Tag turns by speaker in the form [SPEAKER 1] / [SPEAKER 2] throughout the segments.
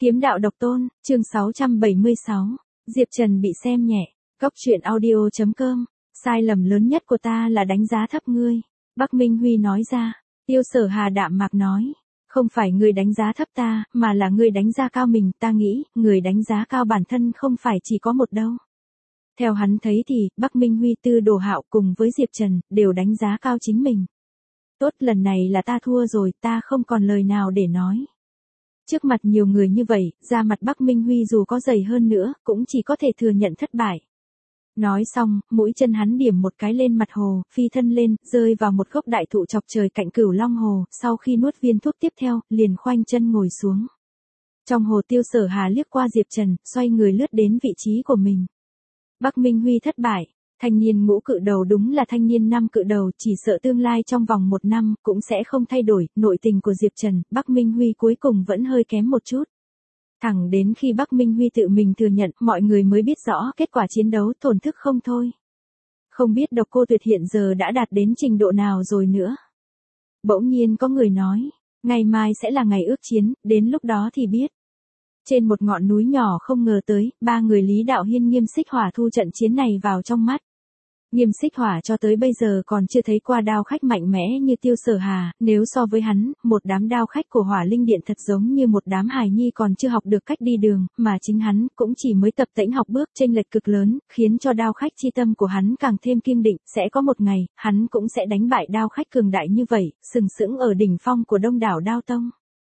[SPEAKER 1] Kiếm đạo độc tôn, chương 676. Diệp Trần bị xem nhẹ. Cốc truyện audio.com. Sai lầm lớn nhất của ta là đánh giá thấp ngươi. Bắc Minh Huy nói ra. Tiêu Sở Hà đạm mạc nói. Không phải ngươi đánh giá thấp ta, mà là ngươi đánh giá cao mình. Ta nghĩ, người đánh giá cao bản thân không phải chỉ có một đâu. Theo hắn thấy thì, Bắc Minh Huy Tư Đồ Hạo cùng với Diệp Trần, đều đánh giá cao chính mình. Tốt, lần này là ta thua rồi, ta không còn lời nào để nói. Trước mặt nhiều người như vậy, da mặt Bắc Minh Huy dù có dày hơn nữa, cũng chỉ có thể thừa nhận thất bại. Nói xong, mũi chân hắn điểm một cái lên mặt hồ, phi thân lên, rơi vào một gốc đại thụ chọc trời cạnh Cửu Long Hồ, sau khi nuốt viên thuốc tiếp theo, liền khoanh chân ngồi xuống. Trong hồ Tiêu Sở Hà liếc qua Diệp Trần, xoay người lướt đến vị trí của mình. Bắc Minh Huy thất bại. Thanh niên ngũ cự đầu đúng là thanh niên năm cự đầu, chỉ sợ tương lai trong vòng 1 năm cũng sẽ không thay đổi. Nội tình của Diệp Trần, Bắc Minh Huy cuối cùng vẫn hơi kém một chút. Thẳng đến khi Bắc Minh Huy tự mình thừa nhận, mọi người mới biết rõ kết quả chiến đấu thổn thức không thôi. Không biết Độc Cô Tuyệt hiện giờ đã đạt đến trình độ nào rồi nữa. Bỗng nhiên có người nói, ngày mai sẽ là ngày ước chiến, đến lúc đó thì biết. Trên một ngọn núi nhỏ không ngờ tới, 3 người Lý Đạo Hiên Nghiêm Xích Hỏa thu trận chiến này vào trong mắt. Nghiêm Xích Hỏa cho tới bây giờ còn chưa thấy qua đao khách mạnh mẽ như Tiêu Sở Hà, nếu so với hắn, một đám đao khách của Hỏa Linh Điện thật giống như một đám hài nhi còn chưa học được cách đi đường, mà chính hắn cũng chỉ mới tập tễnh học bước, chênh lệch cực lớn, khiến cho đao khách chi tâm của hắn càng thêm kiên định, sẽ có một ngày, hắn cũng sẽ đánh bại đao khách cường đại như vậy, sừng sững ở đỉnh phong của Đông đảo Đao Tông.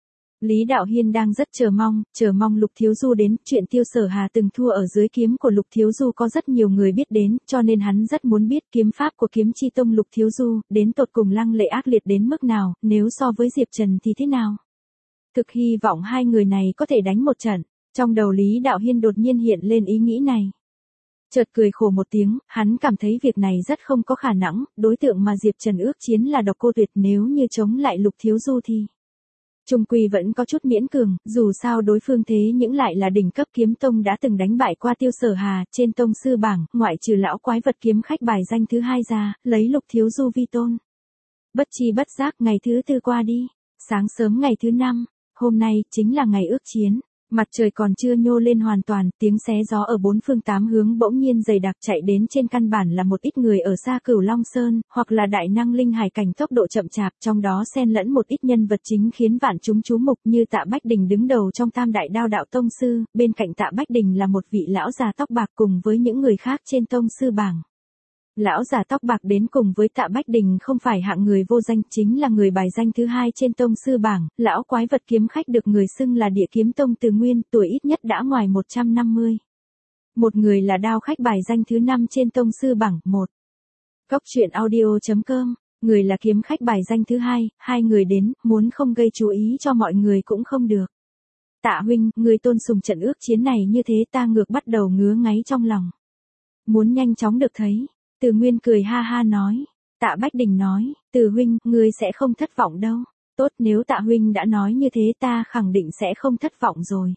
[SPEAKER 1] Lý Đạo Hiên đang rất chờ mong Lục Thiếu Du đến, chuyện Tiêu Sở Hà từng thua ở dưới kiếm của Lục Thiếu Du có rất nhiều người biết đến, cho nên hắn rất muốn biết kiếm pháp của kiếm chi tông Lục Thiếu Du, đến tột cùng lăng lệ ác liệt đến mức nào, nếu so với Diệp Trần thì thế nào. Thực hy vọng hai người này có thể đánh một trận, trong đầu Lý Đạo Hiên đột nhiên hiện lên ý nghĩ này. Chợt cười khổ một tiếng, hắn cảm thấy việc này rất không có khả năng, đối tượng mà Diệp Trần ước chiến là Độc Cô Tuyệt, nếu như chống lại Lục Thiếu Du thì chung quy vẫn có chút miễn cường, dù sao đối phương thế những lại là đỉnh cấp kiếm tông đã từng đánh bại qua Tiêu Sở Hà, trên tông sư bảng, ngoại trừ lão quái vật kiếm khách bài danh thứ 2 ra, lấy Lục Thiếu Du vi tôn. Bất chi bất giác ngày thứ 4 qua đi, sáng sớm ngày thứ 5, hôm nay chính là ngày ước chiến. Mặt trời còn chưa nhô lên hoàn toàn, tiếng xé gió ở 4 phương 8 hướng bỗng nhiên dày đặc chạy đến, trên căn bản là một ít người ở xa Cửu Long Sơn, hoặc là đại năng linh hải cảnh tốc độ chậm chạp, trong đó xen lẫn một ít nhân vật chính khiến vạn chúng chú mục, như Tạ Bách Đình đứng đầu trong Tam Đại Đao Đạo Tông Sư, bên cạnh Tạ Bách Đình là một vị lão già tóc bạc cùng với những người khác trên Tông Sư bảng. Lão già tóc bạc đến cùng với Tạ Bách Đình không phải hạng người vô danh, chính là người bài danh thứ 2 trên tông sư bảng, lão quái vật kiếm khách được người xưng là Địa Kiếm Tông Từ Nguyên, tuổi ít nhất đã ngoài 150. Một người là đao khách bài danh thứ 5 trên tông sư bảng 1. Cốc truyện audio.com, người là kiếm khách bài danh thứ 2, hai người đến, muốn không gây chú ý cho mọi người cũng không được. Tạ huynh, người tôn sùng trận ước chiến này như thế, ta ngược bắt đầu ngứa ngáy trong lòng. Muốn nhanh chóng được thấy. Từ Nguyên cười ha ha nói. Tạ Bách Đình nói, Từ huynh, ngươi sẽ không thất vọng đâu. Tốt, nếu Tạ huynh đã nói như thế ta khẳng định sẽ không thất vọng rồi.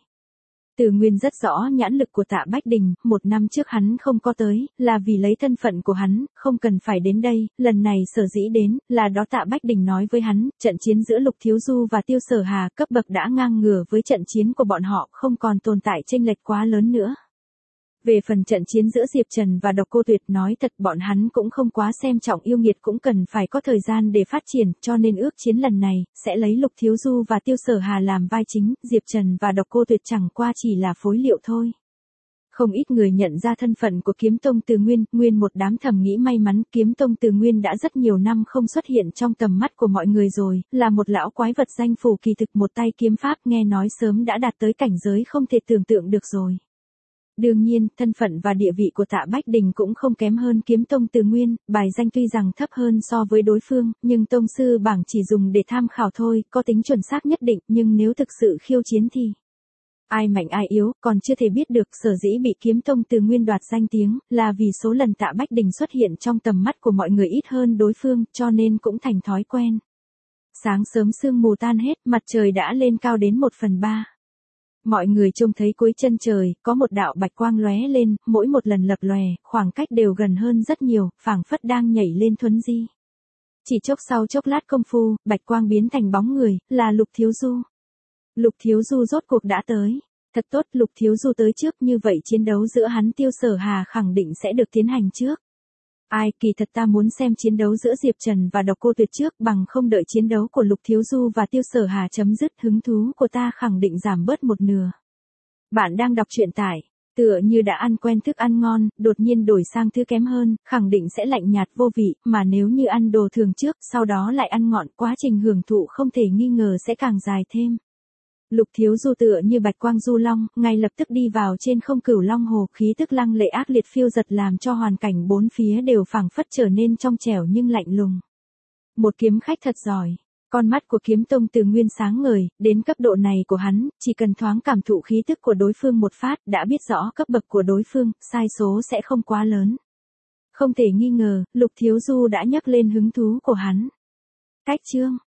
[SPEAKER 1] Từ Nguyên rất rõ nhãn lực của Tạ Bách Đình, 1 năm trước hắn không có tới, là vì lấy thân phận của hắn, không cần phải đến đây, lần này sở dĩ đến, là đó Tạ Bách Đình nói với hắn, trận chiến giữa Lục Thiếu Du và Tiêu Sở Hà cấp bậc đã ngang ngửa với trận chiến của bọn họ, không còn tồn tại chênh lệch quá lớn nữa. Về phần trận chiến giữa Diệp Trần và Độc Cô Tuyệt, nói thật bọn hắn cũng không quá xem trọng, yêu nghiệt cũng cần phải có thời gian để phát triển, cho nên ước chiến lần này, sẽ lấy Lục Thiếu Du và Tiêu Sở Hà làm vai chính, Diệp Trần và Độc Cô Tuyệt chẳng qua chỉ là phối liệu thôi. Không ít người nhận ra thân phận của Kiếm Tông Từ Nguyên, nguyên một đám thầm nghĩ may mắn, Kiếm Tông Từ Nguyên đã rất nhiều năm không xuất hiện trong tầm mắt của mọi người rồi, là một lão quái vật danh phủ kỳ thực, một tay kiếm pháp nghe nói sớm đã đạt tới cảnh giới không thể tưởng tượng được rồi. Đương nhiên, thân phận và địa vị của Tạ Bách Đình cũng không kém hơn Kiếm Tông Từ Nguyên, bài danh tuy rằng thấp hơn so với đối phương, nhưng tông sư bảng chỉ dùng để tham khảo thôi, có tính chuẩn xác nhất định, nhưng nếu thực sự khiêu chiến thì ai mạnh ai yếu, còn chưa thể biết được. Sở dĩ bị Kiếm Tông Từ Nguyên đoạt danh tiếng, là vì số lần Tạ Bách Đình xuất hiện trong tầm mắt của mọi người ít hơn đối phương, cho nên cũng thành thói quen. Sáng sớm sương mù tan hết, mặt trời đã lên cao đến 1/3. Mọi người trông thấy cuối chân trời, có một đạo bạch quang lóe lên, mỗi một lần lập lòe, khoảng cách đều gần hơn rất nhiều, phảng phất đang nhảy lên thuấn di. Chỉ chốc sau chốc lát công phu, bạch quang biến thành bóng người, là Lục Thiếu Du. Lục Thiếu Du rốt cuộc đã tới. Thật tốt, Lục Thiếu Du tới trước, như vậy chiến đấu giữa hắn Tiêu Sở Hà khẳng định sẽ được tiến hành trước. Ai, kỳ thật ta muốn xem chiến đấu giữa Diệp Trần và Độc Cô Tuyệt trước, bằng không đợi chiến đấu của Lục Thiếu Du và Tiêu Sở Hà chấm dứt, hứng thú của ta khẳng định giảm bớt một nửa. Bạn đang đọc truyện tại, tựa như đã ăn quen thức ăn ngon, đột nhiên đổi sang thứ kém hơn, khẳng định sẽ lạnh nhạt vô vị, mà nếu như ăn đồ thường trước, sau đó lại ăn ngọn, quá trình hưởng thụ không thể nghi ngờ sẽ càng dài thêm. Lục Thiếu Du tựa như bạch quang du long, ngay lập tức đi vào trên không Cửu Long Hồ, khí tức lăng lệ ác liệt phiêu giật làm cho hoàn cảnh bốn phía đều phảng phất trở nên trong trẻo nhưng lạnh lùng. Một kiếm khách thật giỏi. Con mắt của Kiếm Tông từ nguyên sáng ngời, đến cấp độ này của hắn, chỉ cần thoáng cảm thụ khí tức của đối phương một phát, đã biết rõ cấp bậc của đối phương, sai số sẽ không quá lớn. Không thể nghi ngờ, Lục Thiếu Du đã nhắc lên hứng thú của hắn. Cách chương